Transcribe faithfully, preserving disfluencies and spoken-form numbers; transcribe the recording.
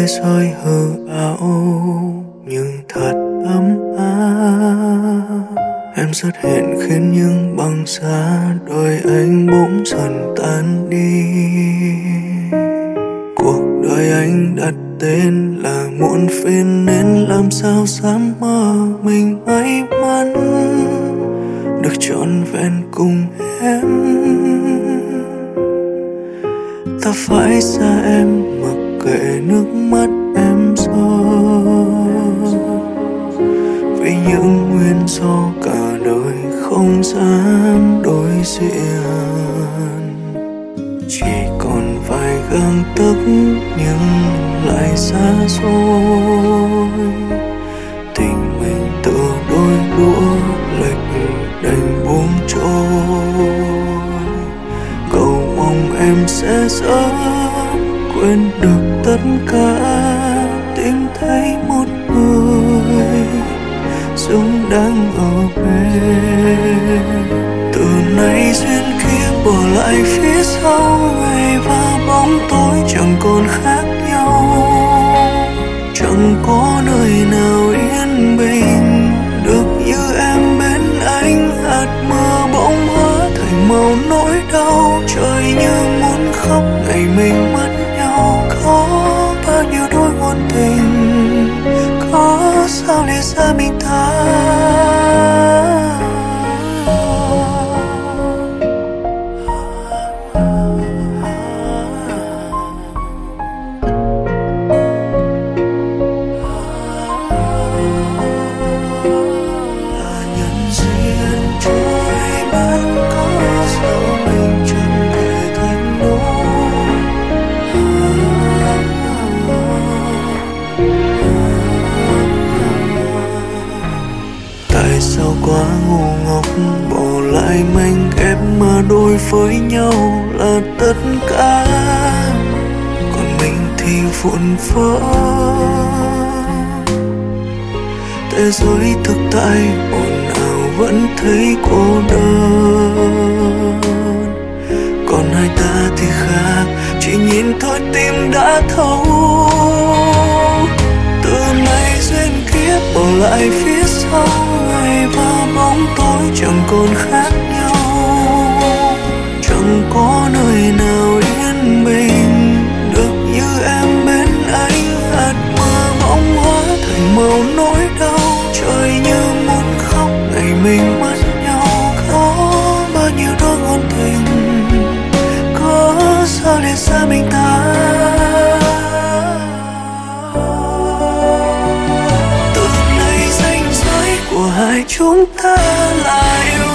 thế giới hư ảo nhưng thật ấm áp. Em xuất hiện khiến những băng giá đôi anh bỗng dần tan đi. Cuộc đời anh đặt tên là muộn phiền nên làm sao dám mơ mình may mắn được trọn vẹn cùng em. Ta phải xa em mặc kệ nước mắt em rơi, vì những nguyên do cả đời không dám đối diện. Chỉ còn vài gang tấc nhưng lại xa xôi, tình mình tựa đôi đũa lệch đành buông trôi. Cầu mong em sẽ sớm quên được tất cả, tìm thấy một người xứng đáng ở bên. Từ nay duyên kia bỏ lại phía sau, ngày và bóng tối chẳng còn khác nhau. Chẳng có nơi nào yên bình được như em bên anh. Hạt mưa bỗng hóa thành màu nỗi đau, trời như muốn khóc ngày mình mất nhau. Có bao nhiêu đôi ngôn tình, có sao lìa xa mình ta. Sao quá ngu ngốc bỏ lại manh ép mà đôi với nhau là tất cả, còn mình thì vụn vỡ. Thế giới thực tại ồn ào vẫn thấy cô đơn, còn hai ta thì khác, chỉ nhìn thôi tim đã thấu. Từ nay duyên kiếp bỏ lại phía sau, ngày và bóng tối chẳng còn khác nhau. Chẳng có nơi nào yên bình được như em bên anh. Hạt mưa bỗng hóa thành màu nỗi đau, trời như muốn khóc ngày mình mất nhau. Có bao nhiêu đôi ngôn tình, có sao lìa xa mình ta. Hai chúng ta là yêu